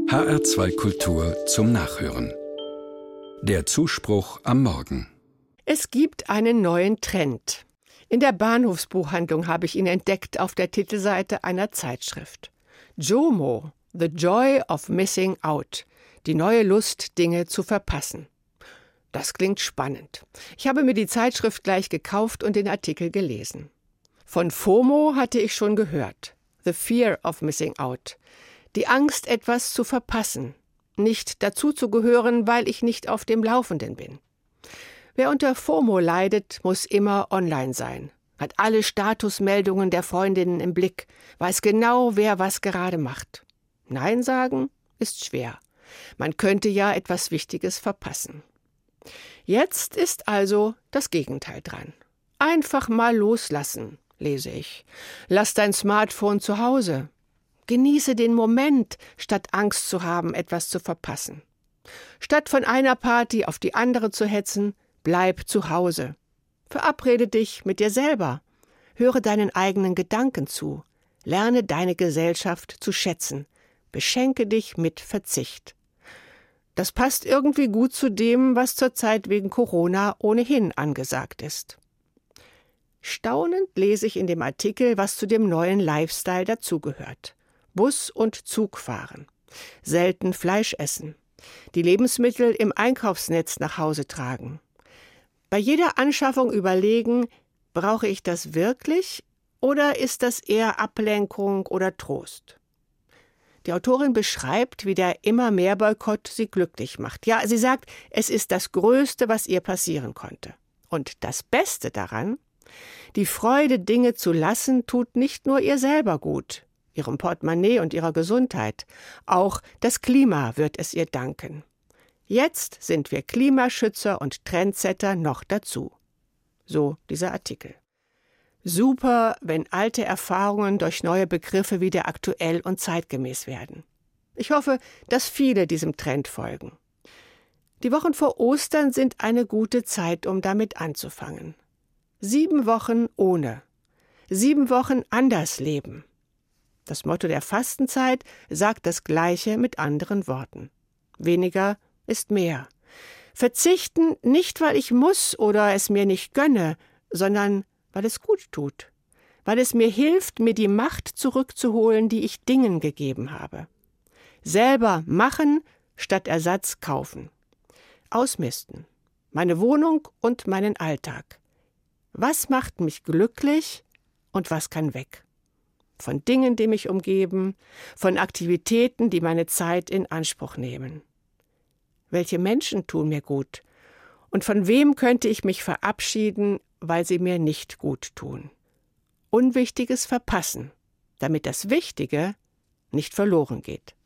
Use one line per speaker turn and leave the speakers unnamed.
HR2 Kultur zum Nachhören. Der Zuspruch am Morgen.
Es gibt einen neuen Trend. In der Bahnhofsbuchhandlung habe ich ihn entdeckt auf der Titelseite einer Zeitschrift. JOMO, The Joy of Missing Out. Die neue Lust, Dinge zu verpassen. Das klingt spannend. Ich habe mir die Zeitschrift gleich gekauft und den Artikel gelesen. Von FOMO hatte ich schon gehört. The Fear of Missing Out. Die Angst, etwas zu verpassen. Nicht dazuzugehören, weil ich nicht auf dem Laufenden bin. Wer unter FOMO leidet, muss immer online sein. Hat alle Statusmeldungen der Freundinnen im Blick. Weiß genau, wer was gerade macht. Nein sagen ist schwer. Man könnte ja etwas Wichtiges verpassen. Jetzt ist also das Gegenteil dran. Einfach mal loslassen, lese ich. Lass dein Smartphone zu Hause. Genieße den Moment, statt Angst zu haben, etwas zu verpassen. Statt von einer Party auf die andere zu hetzen, bleib zu Hause. Verabrede dich mit dir selber. Höre deinen eigenen Gedanken zu. Lerne deine Gesellschaft zu schätzen. Beschenke dich mit Verzicht. Das passt irgendwie gut zu dem, was zurzeit wegen Corona ohnehin angesagt ist. Staunend lese ich in dem Artikel, was zu dem neuen Lifestyle dazugehört. Bus und Zug fahren, selten Fleisch essen, die Lebensmittel im Einkaufsnetz nach Hause tragen. Bei jeder Anschaffung überlegen, brauche ich das wirklich oder ist das eher Ablenkung oder Trost? Die Autorin beschreibt, wie der Immer-mehr-Boykott sie glücklich macht. Ja, sie sagt, es ist das Größte, was ihr passieren konnte. Und das Beste daran, die Freude, Dinge zu lassen, tut nicht nur ihr selber gut, ihrem Portemonnaie und ihrer Gesundheit. Auch das Klima wird es ihr danken. Jetzt sind wir Klimaschützer und Trendsetter noch dazu. So dieser Artikel. Super, wenn alte Erfahrungen durch neue Begriffe wieder aktuell und zeitgemäß werden. Ich hoffe, dass viele diesem Trend folgen. Die Wochen vor Ostern sind eine gute Zeit, um damit anzufangen. 7 Wochen ohne. 7 Wochen anders leben. Das Motto der Fastenzeit sagt das Gleiche mit anderen Worten. Weniger ist mehr. Verzichten nicht, weil ich muss oder es mir nicht gönne, sondern weil es gut tut. Weil es mir hilft, mir die Macht zurückzuholen, die ich Dingen gegeben habe. Selber machen statt Ersatz kaufen. Ausmisten. Meine Wohnung und meinen Alltag. Was macht mich glücklich und was kann weg? Von Dingen, die mich umgeben, von Aktivitäten, die meine Zeit in Anspruch nehmen. Welche Menschen tun mir gut? Und von wem könnte ich mich verabschieden, weil sie mir nicht gut tun? Unwichtiges verpassen, damit das Wichtige nicht verloren geht.